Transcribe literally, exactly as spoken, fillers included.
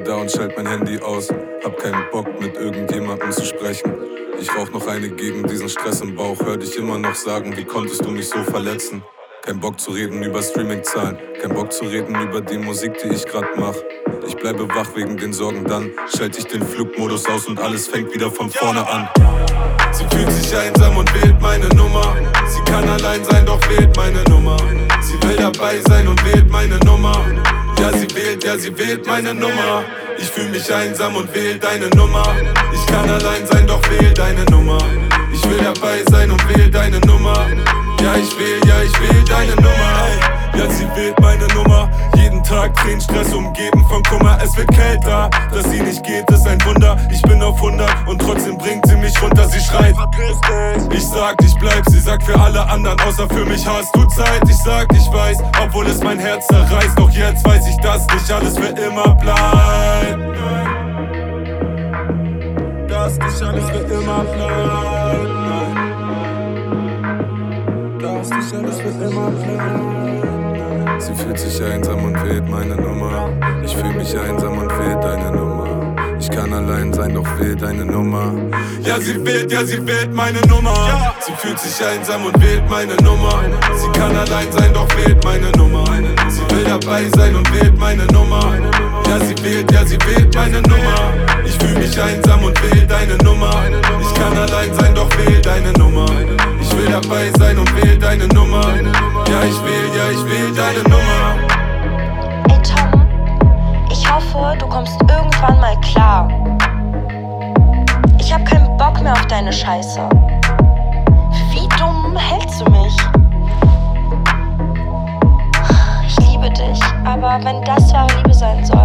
da und schalt mein Handy aus. Hab keinen Bock mit irgendjemandem zu sprechen. Ich rauch noch eine gegen diesen Stress im Bauch. Hör dich immer noch sagen, wie konntest du mich so verletzen? Kein Bock zu reden über Streaming-Zahlen. Kein Bock zu reden über die Musik, die ich grad mach. Ich bleibe wach wegen den Sorgen, dann schalte ich den Flugmodus aus und alles fängt wieder von vorne an. Sie fühlt sich einsam und wählt meine Nummer. Sie kann allein sein, doch wählt meine Nummer. Sie will dabei sein und wählt meine Nummer. Ja, sie wählt, ja, sie wählt meine Nummer. Ich fühl mich einsam und wähl deine Nummer. Ich kann allein sein, doch wähl deine Nummer. Ich will dabei sein und wähl deine Nummer. Ja, ich wähl, ja, ich wähl deine Nummer. Ja, sie wählt meine Nummer. Jeden Tag Tränen, Stress, umgeben von Kummer. Es wird kälter, dass sie nicht geht, ist ein Wunder. Ich bin auf hundert und trotzdem bringt sie mich runter. Sie schreit, ich sag, ich bleib. Sie sagt, für alle anderen, außer für mich hast du Zeit. Ich sag, ich weiß, obwohl es mein Herz zerreißt. Doch jetzt weiß ich, dass nicht alles für immer bleibt. Dass nicht alles für immer bleibt. Dass nicht alles für immer bleibt. Sie fühlt sich einsam und wählt meine Nummer. Ich fühl mich einsam und wähl deine Nummer. Ich kann allein sein, doch wähl deine Nummer. Ja, sie wählt, ja, sie wählt meine Nummer. Sie fühlt sich einsam und wählt meine Nummer. Sie kann allein sein, doch wählt meine Nummer. Sie will dabei sein und wählt meine Nummer. Ja, sie wählt, ja, sie wählt meine Nummer. Ich fühl mich einsam und wähl deine Nummer. Ich kann allein sein, doch wähl deine Nummer. Ich will dabei sein und wähl deine Nummer. Ja, ich wähl, ja, ich wähl deine Nummer. Ey Tom, ich hoffe, du kommst irgendwann mal klar. Ich hab keinen Bock mehr auf deine Scheiße. Wie dumm hältst du mich? Ich liebe dich, aber wenn das wahre Liebe sein soll,